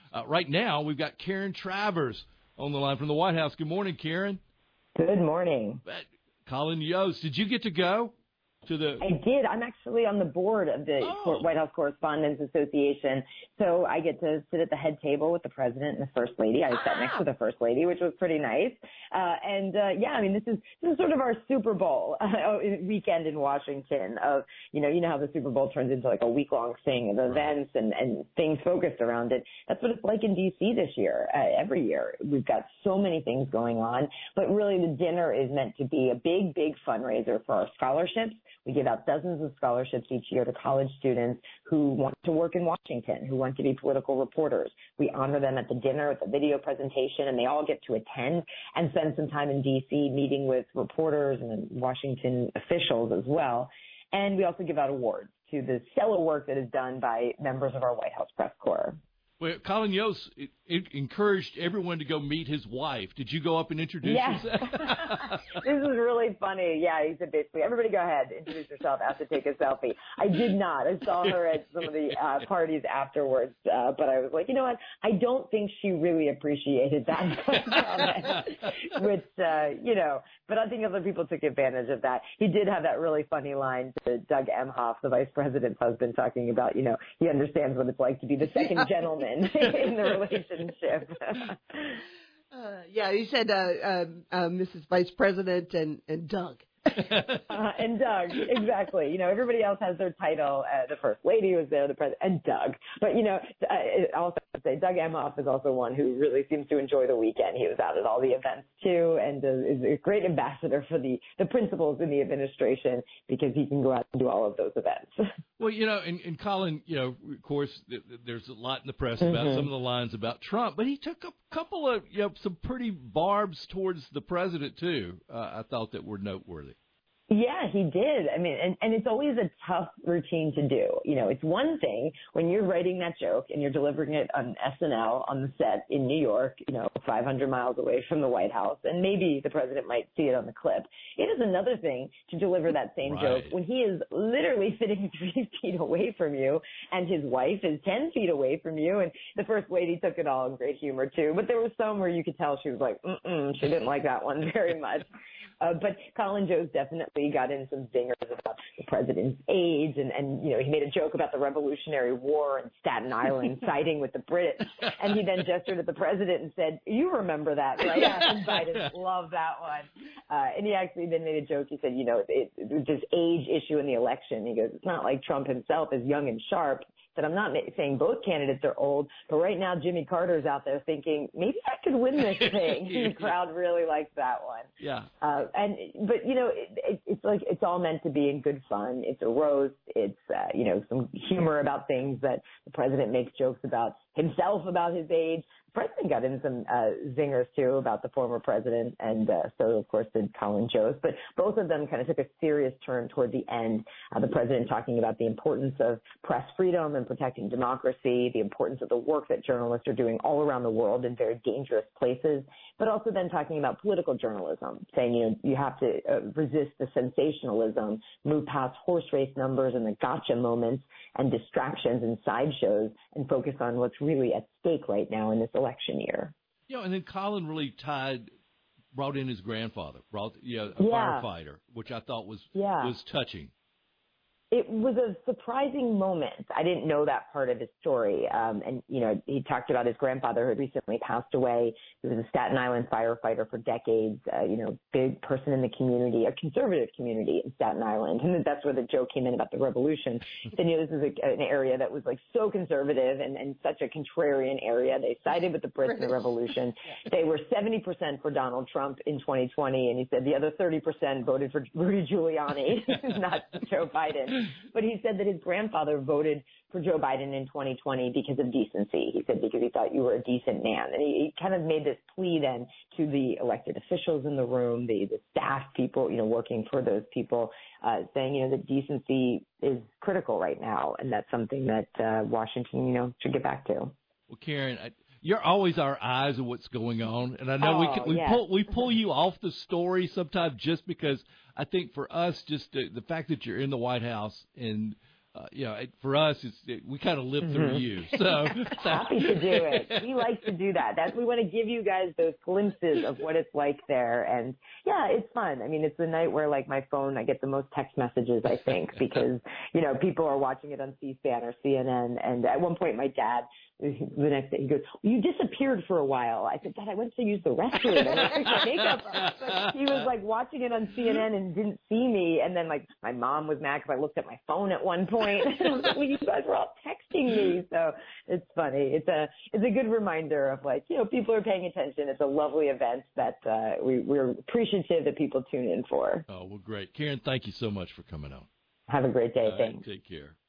Right now, we've got Karen Travers on the line from the White House. Good morning, Karen. Good morning. Colin Yost, did you get to go to the? I did. I'm actually on the board of the White House Correspondents Association, so I get to sit at the head table with the president and the first lady. I sat next to the first lady, which was pretty nice. This is sort of our Super Bowl weekend in Washington. Of you know how the Super Bowl turns into like a week-long thing of events and things focused around it. That's what it's like in D.C. this year. Every year we've got so many things going on, but really the dinner is meant to be a big fundraiser for our scholarships. We give out dozens of scholarships each year to college students who want to work in Washington, who want to be political reporters. We honor them at the dinner, at the video presentation, and they all get to attend and spend some time in D.C. meeting with reporters and Washington officials as well. And we also give out awards to the stellar work that is done by members of our White House press corps. Well, Colin Yost encouraged everyone to go meet his wife. Did you go up and introduce yourself? This is really funny. Yeah, he said basically, everybody go ahead, introduce yourself, ask to take a selfie. I did not. I saw her at some of the parties afterwards, but I was like, you know what? I don't think she really appreciated that comment, which, but I think other people took advantage of that. He did have that really funny line to Doug Emhoff, the vice president's husband, talking about, he understands what it's like to be the second gentleman in the relationship. He said Mrs. Vice President and Doug. And Doug, exactly. Everybody else has their title. The first lady was there, the president, and Doug. But, also say Doug Emhoff is also one who really seems to enjoy the weekend. He was out at all the events, too, and is a great ambassador for the principals in the administration because he can go out and do all of those events. Well, and Colin, of course, there's a lot in the press about some of the lines about Trump, but he took a couple of, some pretty barbs towards the president, too, I thought that were noteworthy. Yeah, he did. I mean, and it's always a tough routine to do. It's one thing when you're writing that joke and you're delivering it on SNL on the set in New York, 500 miles away from the White House, and maybe the president might see it on the clip. It is another thing to deliver that same joke when he is literally sitting 3 feet away from you and his wife is 10 feet away from you. And the first lady took it all in great humor, too. But there was some where you could tell she was like, she didn't like that one very much. But Colin Jost definitely got in some zingers about the president's age, and he made a joke about the Revolutionary War and Staten Island siding with the British, and he then gestured at the president and said, "You remember that, right?" And Biden loved that one, and he actually then made a joke. He said, this age issue in the election. He goes, "It's not like Trump himself is young and sharp." That I'm not saying both candidates are old, but right now Jimmy Carter's out there thinking maybe I could win this thing. The crowd really likes that one. Yeah. It's like it's all meant to be in good fun. It's a roast. It's some humor about things that the president makes jokes about himself about his age. The president got in some zingers, too, about the former president, and so, of course, did Colin Jost. But both of them kind of took a serious turn toward the end. The president talking about the importance of press freedom and protecting democracy, the importance of the work that journalists are doing all around the world in very dangerous places, but also then talking about political journalism, saying, you have to resist the sensationalism, move past horse race numbers and the gotcha moments and distractions and sideshows and focus on what's really at stake right now in this election year. And then Colin really brought in his grandfather, a firefighter, which I thought was touching. It was a surprising moment. I didn't know that part of his story. He talked about his grandfather who had recently passed away. He was a Staten Island firefighter for decades, big person in the community, a conservative community in Staten Island. And that's where the joke came in about the revolution. He said, this is an area that was like so conservative and such a contrarian area. They sided with the Brits in the revolution. They were 70% for Donald Trump in 2020. And he said the other 30% voted for Rudy Giuliani, not Joe Biden. But he said that his grandfather voted for Joe Biden in 2020 because of decency. He said because he thought you were a decent man. And he kind of made this plea then to the elected officials in the room, the staff people, working for those people, saying, that decency is critical right now. And that's something that Washington, should get back to. Well, Karen, you're always our eyes of what's going on. And I know we pull you off the story sometimes just because I think for us, just the fact that you're in the White House and for us, we kind of live through you. So happy to do it. We like to do that. We want to give you guys those glimpses of what it's like there. And yeah, it's fun. I mean, it's the night where like my phone, I get the most text messages, I think, because, people are watching it on C-SPAN or CNN. And at one point, my dad, the next day, he goes, "You disappeared for a while." I said, "Dad, I went to use the restroom and I took my makeup off." But he was like watching it on CNN and didn't see me. And then like my mom was mad because I looked at my phone at one point. Well, you guys were all texting me. So it's funny. It's a good reminder of like, people are paying attention. It's a lovely event that we're appreciative that people tune in for. Oh, well, great. Karen, thank you so much for coming on. Have a great day. Thanks. Take care.